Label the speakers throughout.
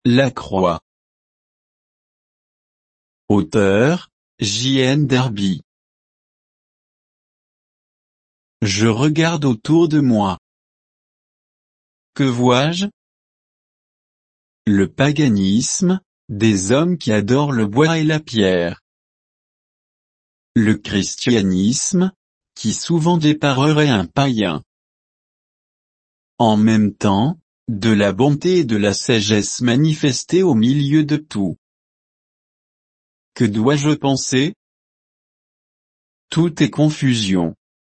Speaker 1: La croix. Auteur, J.N. Derby. Je regarde autour de moi. Que vois-je? Le paganisme, des hommes qui adorent le bois et la pierre. Le christianisme, qui souvent déparerait un païen. En même temps, de la bonté et de la sagesse manifestées au milieu de tout. Que dois-je penser? Tout est confusion.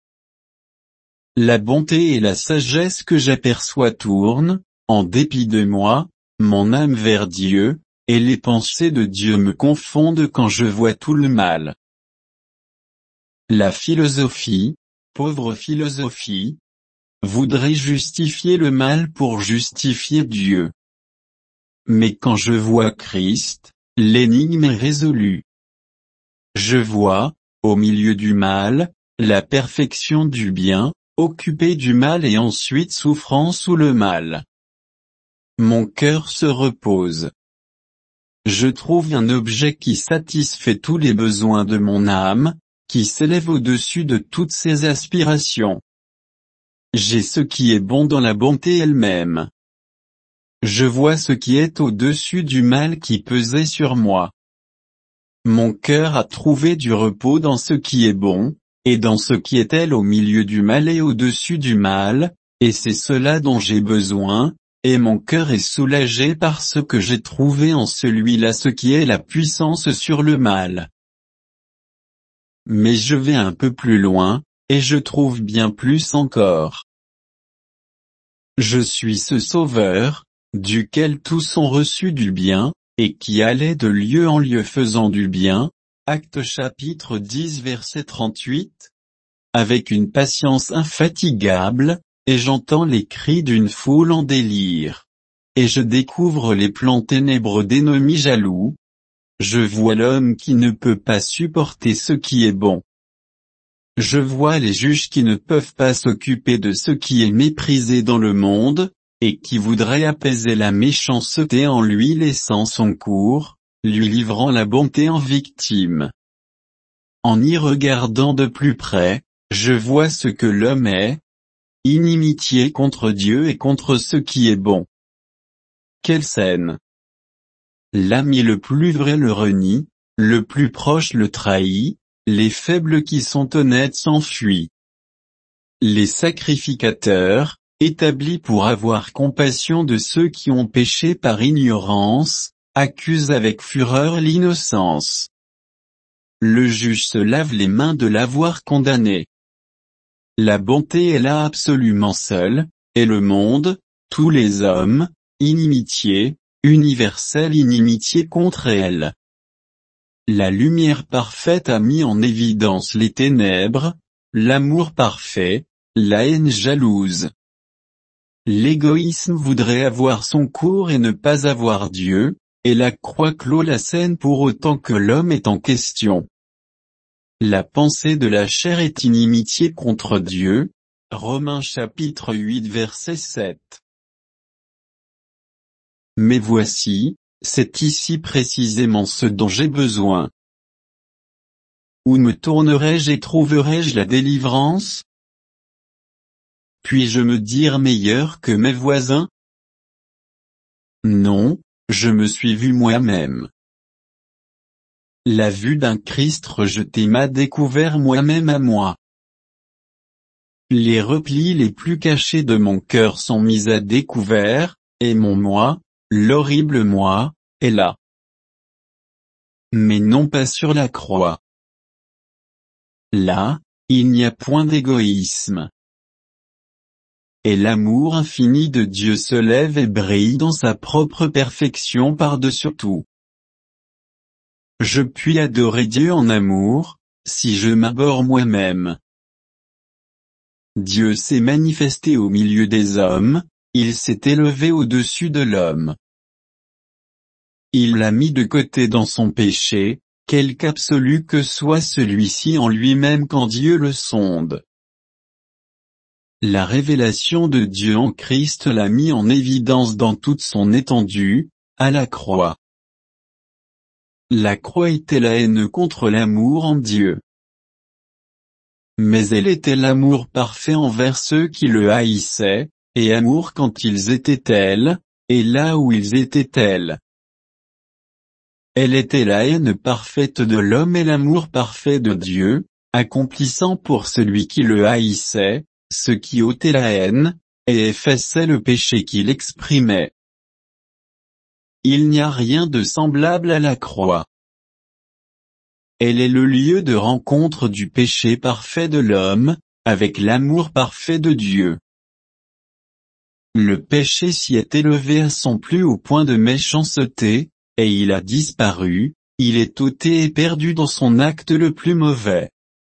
Speaker 1: La bonté et la sagesse que j'aperçois tournent, en dépit de moi, mon âme vers Dieu, et les pensées de Dieu me confondent quand je vois tout le mal. La philosophie, pauvre philosophie, voudrait justifier le mal pour justifier Dieu. Mais quand je vois Christ, l'énigme est résolue. Je vois, au milieu du mal, la perfection du bien, occupé du mal et ensuite souffrant sous le mal. Mon cœur se repose. Je trouve un objet qui satisfait tous les besoins de mon âme, qui s'élève au-dessus de toutes ses aspirations. J'ai ce qui est bon dans la bonté elle-même. Je vois ce qui est au-dessus du mal qui pesait sur moi. Mon cœur a trouvé du repos dans ce qui est bon, et dans ce qui est elle au milieu du mal et au-dessus du mal, et c'est cela dont j'ai besoin, et mon cœur est soulagé par ce que j'ai trouvé en celui-là ce qui est la puissance sur le mal. Mais je vais un peu plus loin, et je trouve bien plus encore. Je suis ce Sauveur, duquel tous ont reçu du bien, et qui allait de lieu en lieu faisant du bien, Actes chapitre 10 verset 38, avec une patience infatigable, et j'entends les cris d'une foule en délire. Et je découvre les plans ténébreux d'ennemis jaloux. Je vois l'homme qui ne peut pas supporter ce qui est bon. Je vois les juges qui ne peuvent pas s'occuper de ce qui est méprisé dans le monde, et qui voudraient apaiser la méchanceté en lui laissant son cours, lui livrant la bonté en victime. En y regardant de plus près, je vois ce que l'homme est, inimitié contre Dieu et contre ce qui est bon. Quelle scène! L'ami le plus vrai le renie, le plus proche le trahit, les faibles qui sont honnêtes s'enfuient. Les sacrificateurs, établis pour avoir compassion de ceux qui ont péché par ignorance, accusent avec fureur l'innocence. Le juge se lave les mains de l'avoir condamné. La bonté est là absolument seule, et le monde, tous les hommes, inimitié, universelle inimitié contre elle. La lumière parfaite a mis en évidence les ténèbres, l'amour parfait, la haine jalouse. L'égoïsme voudrait avoir son cours et ne pas avoir Dieu, et la croix clôt la scène pour autant que l'homme est en question. La pensée de la chair est inimitié contre Dieu, Romains chapitre 8 verset 7. Mais voici, c'est ici précisément ce dont j'ai besoin. Où me tournerai-je et trouverai-je la délivrance? Puis-je me dire meilleur que mes voisins? Non, je me suis vu moi-même. La vue d'un Christ rejeté m'a découvert moi-même à moi. Les replis les plus cachés de mon cœur sont mis à découvert, et mon moi, l'horrible moi, est là. Mais non pas sur la croix. Là, il n'y a point d'égoïsme. Et l'amour infini de Dieu se lève et brille dans sa propre perfection par-dessus tout. Je puis adorer Dieu en amour, si je m'abhorre moi-même. Dieu s'est manifesté au milieu des hommes, il s'est élevé au-dessus de l'homme. Il l'a mis de côté dans son péché, quelque absolu que soit celui-ci en lui-même quand Dieu le sonde. La révélation de Dieu en Christ l'a mis en évidence dans toute son étendue, à la croix. La croix était la haine contre l'amour en Dieu. Mais elle était l'amour parfait envers ceux qui le haïssaient, et amour quand ils étaient tels, et là où ils étaient tels. Elle était la haine parfaite de l'homme et l'amour parfait de Dieu, accomplissant pour celui qui le haïssait, ce qui ôtait la haine, et effaçait le péché qu'il exprimait. Il n'y a rien de semblable à la croix. Elle est le lieu de rencontre du péché parfait de l'homme, avec l'amour parfait de Dieu. Le péché s'y est élevé à son plus haut point de méchanceté, et il a disparu, il est ôté et perdu dans son acte le plus mauvais.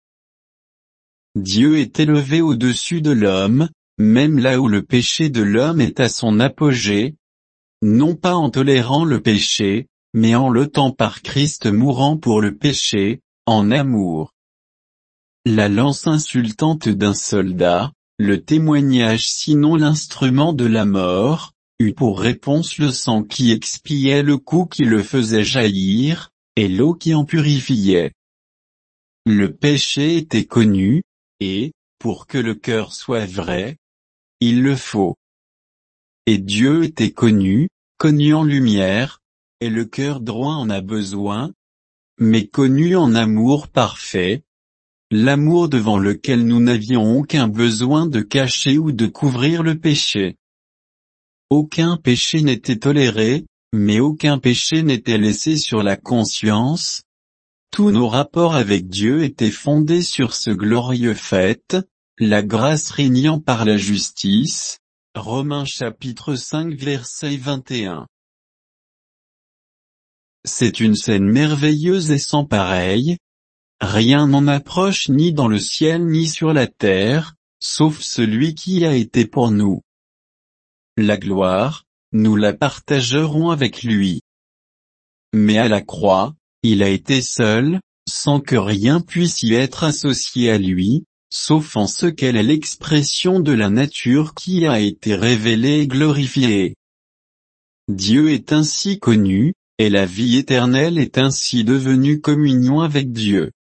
Speaker 1: Dieu est élevé au-dessus de l'homme, même là où le péché de l'homme est à son apogée, non pas en tolérant le péché, mais en l'ôtant par Christ mourant pour le péché, en amour. La lance insultante d'un soldat, le témoignage sinon l'instrument de la mort, eut pour réponse le sang qui expiait le coup qui le faisait jaillir, et l'eau qui en purifiait. Le péché était connu, et, pour que le cœur soit vrai, il le faut. Et Dieu était connu en lumière, et le cœur droit en a besoin, mais connu en amour parfait, l'amour devant lequel nous n'avions aucun besoin de cacher ou de couvrir le péché. Aucun péché n'était toléré, mais aucun péché n'était laissé sur la conscience. Tous nos rapports avec Dieu étaient fondés sur ce glorieux fait, la grâce régnant par la justice. Romains chapitre 5 verset 21. C'est une scène merveilleuse et sans pareille. Rien n'en approche ni dans le ciel ni sur la terre, sauf celui qui a été pour nous. La gloire, nous la partagerons avec lui. Mais à la croix, il a été seul, sans que rien puisse y être associé à lui, sauf en ce qu'elle est l'expression de la nature qui a été révélée et glorifiée. Dieu est ainsi connu, et la vie éternelle est ainsi devenue communion avec Dieu.